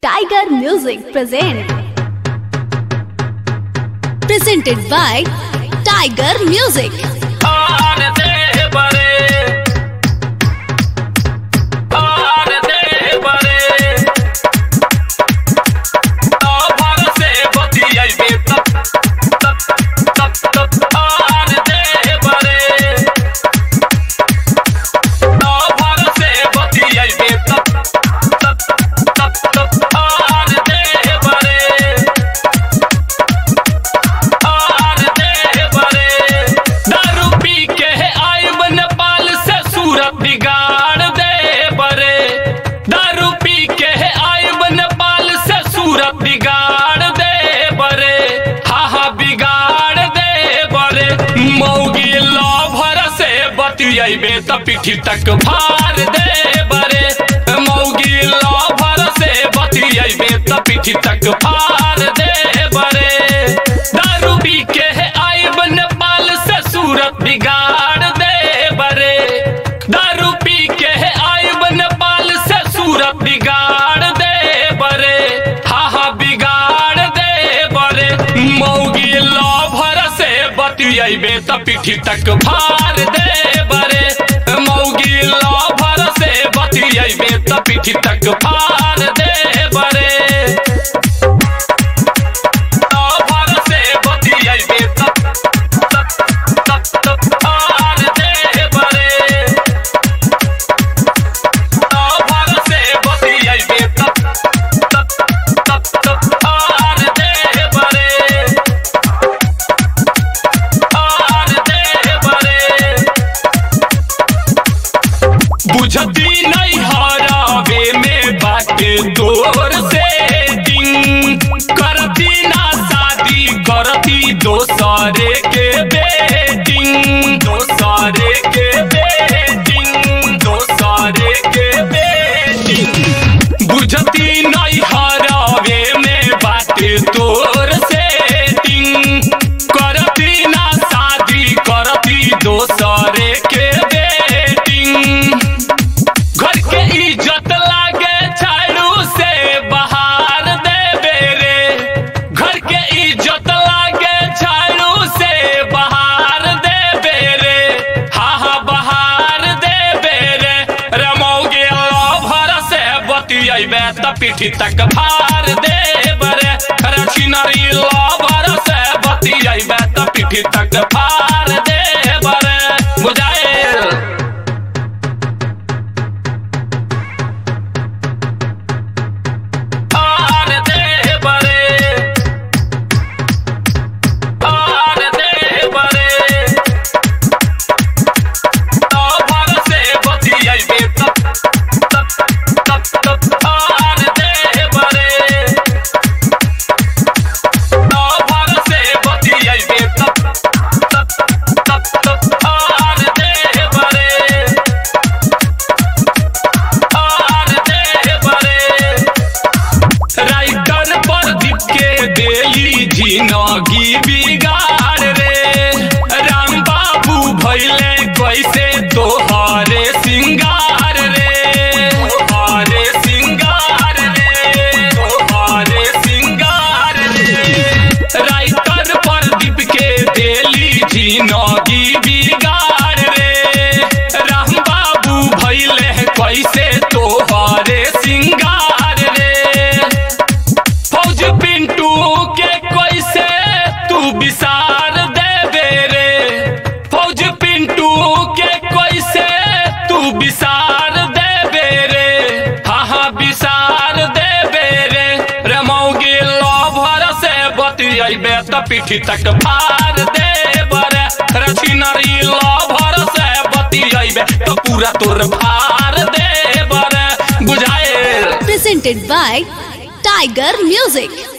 Tiger Music presented by Tiger Music. बिगाड़ दे बरे बिगाड़ दे बरे मौगी लभर से बतियाइबे त पीठी तक फाड़ दे बरे मौगी लभर से बतियाइबे त पीठी तक फाड़ दे बरे दारू पी के आइब नेपाल से सूरत बिगाड़ दे बरे दारू पी के आइब नेपाल से सूरत बिगाड़ दे बरे बिगाड़ दे बरे मौगी लभर से बतियाइबे त पीठी तक फाड़ दे बरे मौगी लभर से बतियाइबे त पीठी तक फाड़ दे बरे लभर से बतियाइबे त फाड़ दे बरे लभर से बतियाइबे बुझती नहीं हरावे में बाटे दौर से दिन करती ना शादी करती दोसरे के बेटिंग दोसरे के बेटिंग दोसरे के बेटिंग बुझती नहीं हरावे में बाटे दौर से दिन करती ना शादी करती दोसरे के इज्जत लागे झाड़ू से बहार दे रे घर के इज्जत लागे झाड़ू से बहार दे रे बहार दे रे रमौगे लभर से बतियाइबे त पीठी तक फाड़ दे बरे रचिनरी लभर से बतियाइबे त पीठी तक फाड़ दे बरे बुझाए जिंदगी बिगाड़ रे राम बाबू भैले कैसे तोहरे सिंगार रे तोहरे सिंगार रे तोहरे सिंगार रे राइटर प्रदीप के देली जिंदगी बिगाड़ रे राम बाबू भैले कैसे तोहरे सिंगार रे फौज पिंटू के विसार दे रे फौज पिंटू के कैसे तू विसार दे रे विसार दे रे रमौगी लभर से बतियाइबे त पीठी तक फाड़ दे बरे रचिनरी लभर से बतियाइबे त पूरा तोर फाड़ दे बरे बुझाए Presented by Tiger Music.